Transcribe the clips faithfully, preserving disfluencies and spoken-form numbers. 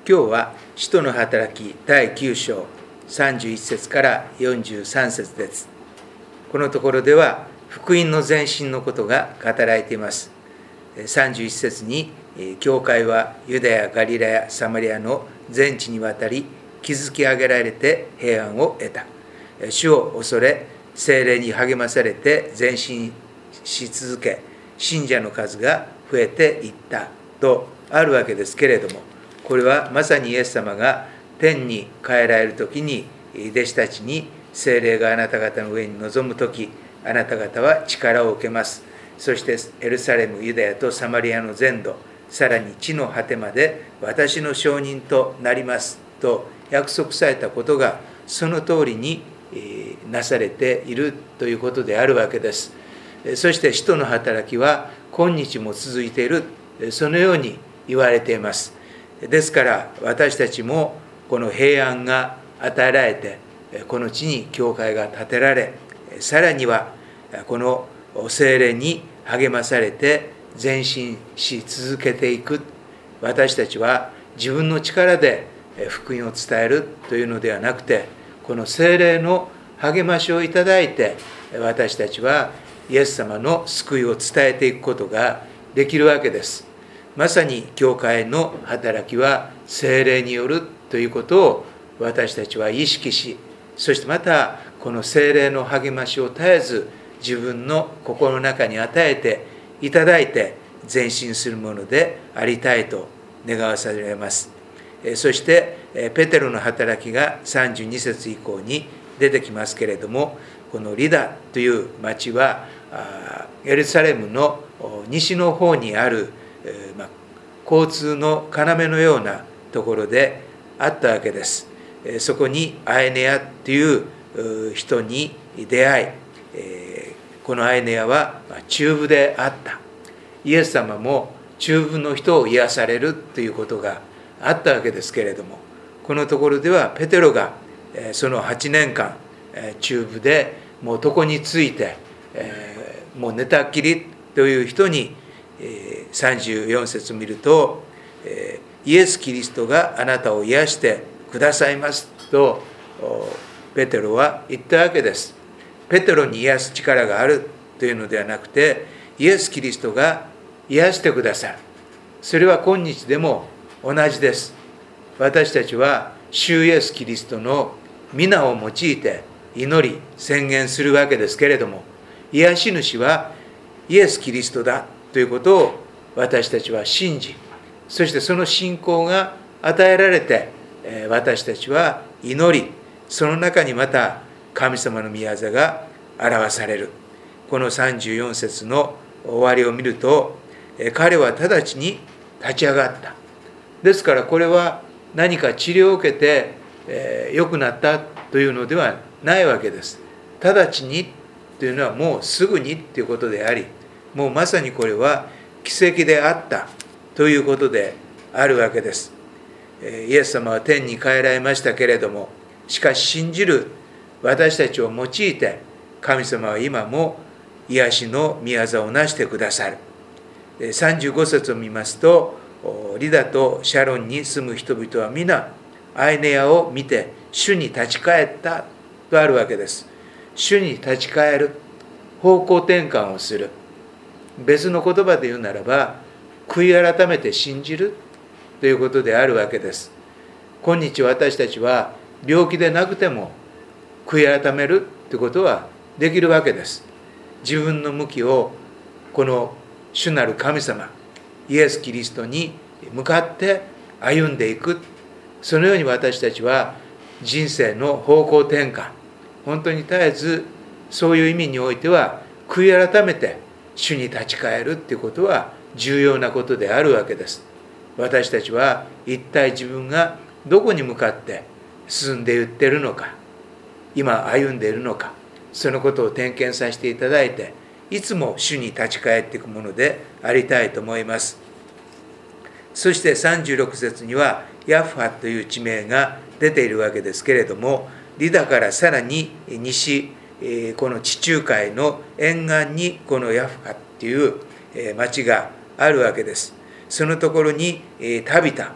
今日は使徒の働きだいきゅう章さんじゅういち節からよんじゅうさん節です。このところでは福音の前進のことが語られています。さんじゅういち節に、教会はユダヤ、ガリラヤ、サマリアの全地にわたり築き上げられて平安を得た。主を恐れ、聖霊に励まされて前進し続け、信者の数が増えていったとあるわけですけれども、これはまさにイエス様が天に帰られるときに、弟子たちに聖霊があなた方の上に臨むとき、あなた方は力を受けます。そしてエルサレム、ユダヤとサマリアの全土、さらに地の果てまで私の証人となりますと約束されたことがその通りになされているということであるわけです。そして使徒の働きは今日も続いている、そのように言われています。ですから私たちもこの平安が与えられて、この地に教会が建てられ、さらにはこの聖霊に励まされて前進し続けていく。私たちは自分の力で福音を伝えるというのではなくて、この聖霊の励ましをいただいて、私たちはイエス様の救いを伝えていくことができるわけです。まさに教会の働きは聖霊によるということを私たちは意識し、そしてまたこの聖霊の励ましを絶えず自分の心の中に与えていただいて前進するものでありたいと願わされます。そしてペテロの働きがさんじゅうに節以降に出てきますけれども、このリダという町はエルサレムの西の方にある交通の要のようなところであったわけです。そこにアエネアという人に出会い、このアエネアは中部であった。イエス様も中部の人を癒されるということがあったわけですけれども、このところではペテロがそのはちねんかん中部でもう床についてもう寝たっきりという人にさんじゅうよん節を見ると、イエス・キリストがあなたを癒してくださいますとペテロは言ったわけです。ペテロに癒す力があるというのではなくて、イエス・キリストが癒してくださる。それは今日でも同じです。私たちは主イエス・キリストの皆を用いて祈り宣言するわけですけれども、癒し主はイエス・キリストだということを私たちは信じ、そしてその信仰が与えられて、私たちは祈り、その中にまた神様の御業が表される。このさんじゅうよん節の終わりを見ると、彼は直ちに立ち上がった。ですからこれは何か治療を受けて、えー、良くなったというのではないわけです。直ちにというのはもうすぐにということであり、もうまさにこれは奇跡であったということであるわけです。イエス様は天に帰られましたけれども、しかし信じる私たちを用いて神様は今も癒しの御業をなしてくださる。さんじゅうご節を見ますと、リダとシャロンに住む人々は皆アイネアを見て主に立ち返ったとあるわけです。主に立ち返る、方向転換をする。別の言葉で言うならば、悔い改めて信じるということであるわけです。今日私たちは病気でなくても悔い改めるということはできるわけです。自分の向きをこの主なる神様イエス・キリストに向かって歩んでいく。そのように私たちは人生の方向転換、本当に絶えずそういう意味においては悔い改めて主に立ち返るということは重要なことであるわけです。私たちは一体自分がどこに向かって進んでいっているのか、今歩んでいるのか、そのことを点検させていただいて、いつも主に立ち返っていくものでありたいと思います。そしてさんじゅうろく節にはヤフハという地名が出ているわけですけれども、リダからさらに西、この地中海の沿岸にこのヤフハという町があるわけです。そのところにタビタ、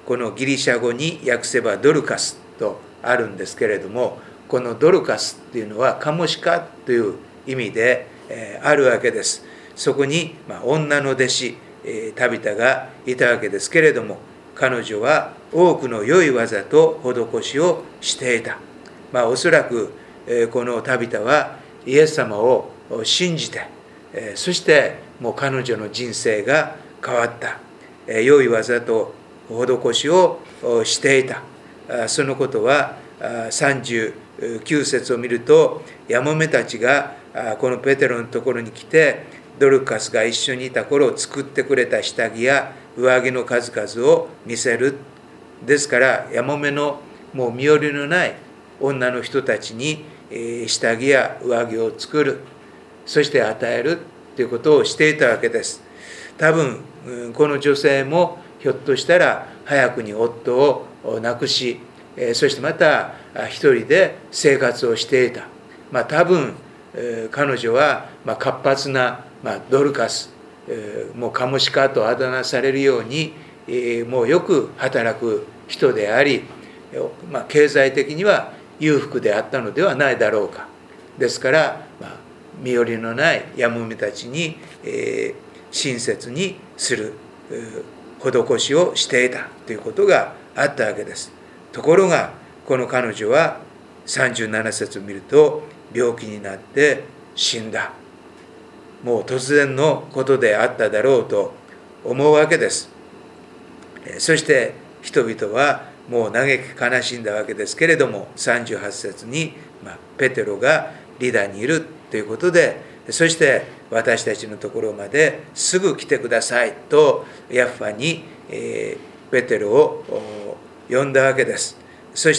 このギリシャ語に訳せばドルカスとあるんですけれども、このドルカスっていうのはカモシカという意味で、えー、あるわけです。そこに、まあ、女の弟子、えー、タビタがいたわけですけれども、彼女は多くの良い技と施しをしていた。まあ、おそらく、えー、このタビタはイエス様を信じて、えー、そしてもう彼女の人生が変わった。えー、良い技と施しをしていた。そのことはさんじゅうきゅう節を見ると、やもめたちがこのペテロのところに来て、ドルカスが一緒にいた頃作ってくれた下着や上着の数々を見せる。ですからやもめのもう身寄りのない女の人たちに下着や上着を作る、そして与えるということをしていたわけです。多分この女性もひょっとしたら早くに夫を亡くし、そしてまた一人で生活をしていた。まあ多分彼女は活発なドルカス、もうカモシカとあだ名されるようにもうよく働く人であり、まあ、経済的には裕福であったのではないだろうか。ですから、まあ、身寄りのないやもめたちに、えー、親切にする施しをしていたということがあったわけです。ところがこの彼女はさんじゅうなな節を見ると、病気になって死んだ。もう突然のことであっただろうと思うわけです。そして人々はもう嘆き悲しんだわけですけれども、さんじゅうはち節に、まあ、ペテロがリダにいるということで、そして私たちのところまですぐ来てくださいとヤッファに、えー、ペテロを呼んだわけです。そして、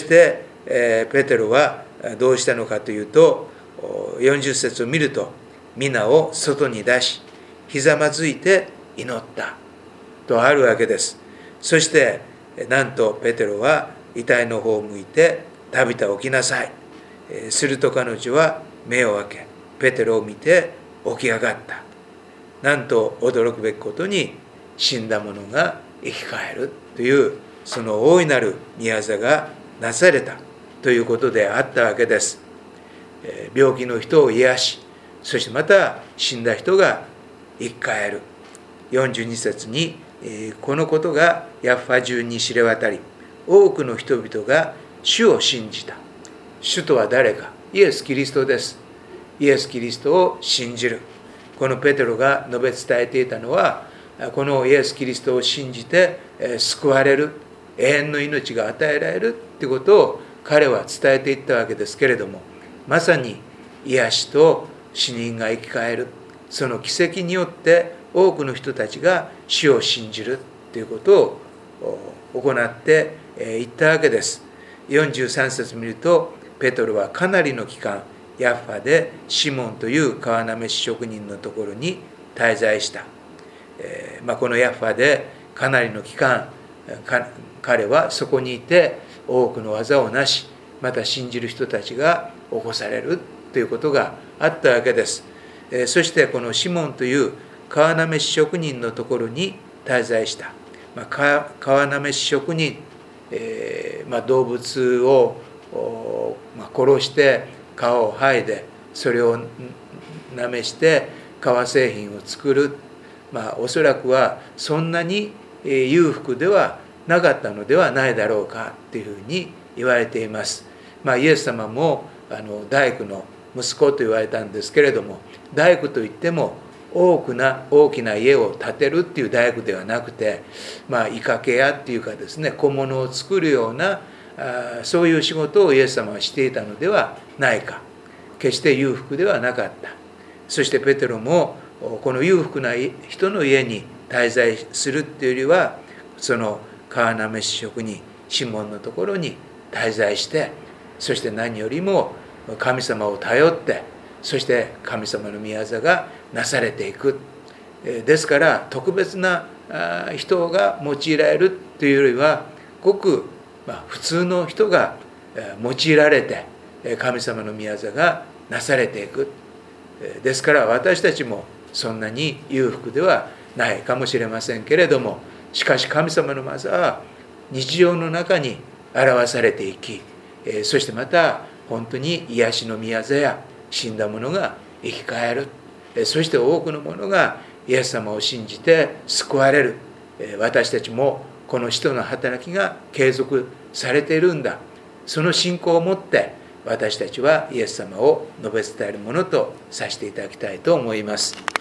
えー、ペテロはどうしたのかというと、よんじゅう節を見ると、皆を外に出しひざまずいて祈ったとあるわけです。そしてなんとペテロは遺体の方を向いて、タビタ起きなさい。すると彼女は目を開け、ペテロを見て起き上がった。なんと驚くべきことに、死んだ者が生き返るという、その大いなる御業がなされたということであったわけです。病気の人を癒し、そしてまた死んだ人が生き返る。よんじゅうに節に、このことがヤッファ中に知れ渡り、多くの人々が主を信じた。主とは誰か？イエス・キリストです。イエス・キリストを信じる。このペテロが述べ伝えていたのは、このイエス・キリストを信じて救われる、永遠の命が与えられるということを彼は伝えていったわけですけれども、まさに癒しと死人が生き返る、その奇跡によって多くの人たちが主を信じるということを行っていったわけです。よんじゅうさん節見ると、ペトロはかなりの期間ヤッファでシモンという皮なめし職人のところに滞在した。えーまあ、このヤッファでかなりの期間、彼はそこにいて多くの技をなし、また信じる人たちが起こされるということがあったわけです。えー、そしてこのシモンという皮なめし職人のところに滞在した。まあ、皮なめし職人、えーまあ、動物を、まあ、殺して皮を剥いでそれをなめして革製品を作る、まあ、おそらくはそんなに裕福ではなかったのではないだろうかというふうに言われています。まあ、イエス様もあの大工の息子と言われたんですけれども、大工といっても大きな大きな家を建てるっていう大工ではなくて、まあ、いかけ屋っていうかですね、小物を作るようなあそういう仕事をイエス様はしていたのではないか。決して裕福ではなかった。そしてペテロもこの裕福な人の家に滞在するっていうよりは、その皮なめし職人シモンのところに滞在して、そして何よりも神様を頼って、そして神様の御業がなされていく。ですから特別な人が用いられるというよりは、ごく普通の人が用いられて神様の御業がなされていく。ですから私たちもそんなに裕福ではないかもしれませんけれども、しかし神様の技は日常の中に表されていき、そしてまた本当に癒しの宮座や死んだ者が生き返る、そして多くの者がイエス様を信じて救われる。私たちもこの使徒の働きが継続されているんだ、その信仰を持って私たちはイエス様を述べ伝えるものとさせていただきたいと思います。